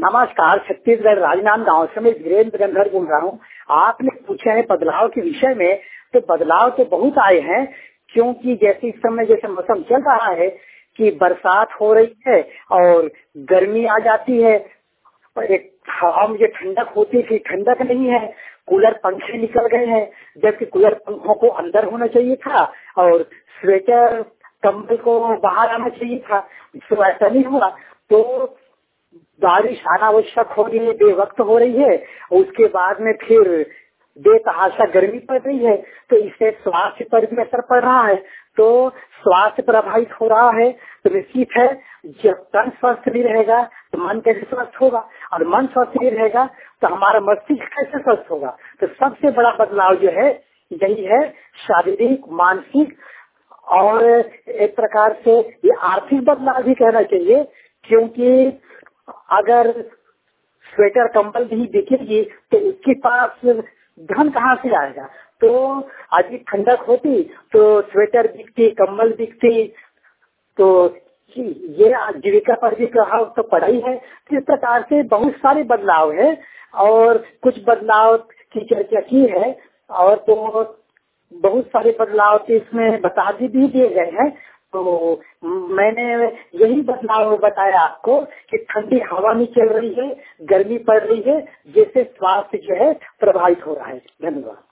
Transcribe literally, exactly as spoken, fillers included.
नमस्कार, छत्तीसगढ़ राजनांदगांव से मैं वीरेंद्र गंधर बोल रहा हूँ। आपने पूछा है बदलाव के विषय में, तो बदलाव तो बहुत आए हैं, क्योंकि जैसे इस समय जैसे मौसम चल रहा है कि बरसात हो रही है और गर्मी आ जाती है, एक हवा में जो ठंडक होती थी ठंडक नहीं है, कूलर पंखे निकल गए हैं, जबकि कूलर पंखों को अंदर होना चाहिए था और स्वेटर कंबल को बाहर आना चाहिए था, तो ऐसा नहीं हुआ। तो बारिश अनावश्यक हो रही है, बेवक्त हो रही है, उसके बाद में फिर बेतहाशा गर्मी पड़ रही है, तो इससे स्वास्थ्य पर भी असर पड़ रहा है। तो स्वास्थ्य प्रभावित हो रहा है, तो निश्चित है जब तन स्वस्थ नहीं रहेगा तो मन कैसे स्वस्थ होगा, और मन स्वस्थ नहीं रहेगा तो हमारा मस्तिष्क कैसे स्वस्थ होगा। तो सबसे बड़ा बदलाव जो है यही है, शारीरिक, मानसिक और एक प्रकार से ये आर्थिक बदलाव भी कहना चाहिए, क्योंकि अगर स्वेटर कंबल भी बिकेगी तो उसके पास धन कहाँ से आएगा। तो अधिक ठंडक होती तो स्वेटर बिकती, कंबल बिकती, तो ये आजीविका पर भी प्रभाव तो पड़ा ही है। इस प्रकार से बहुत सारे बदलाव है और कुछ बदलाव की चर्चा की है, और तो बहुत सारे बदलाव तो इसमें बता भी दिए गए हैं। तो मैंने यही बदलाव बताया आपको कि ठंडी हवा नहीं चल रही है, गर्मी पड़ रही है, जिससे स्वास्थ्य जो है प्रभावित हो रहा है। धन्यवाद।